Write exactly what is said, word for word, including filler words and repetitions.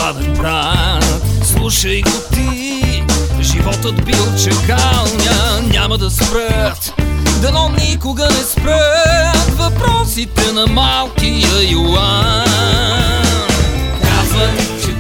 слабен брат, слушай го ти. Животът бил чакалня, няма да спрат, дано никога не спрат въпросите на малкия Йоан. Казват, че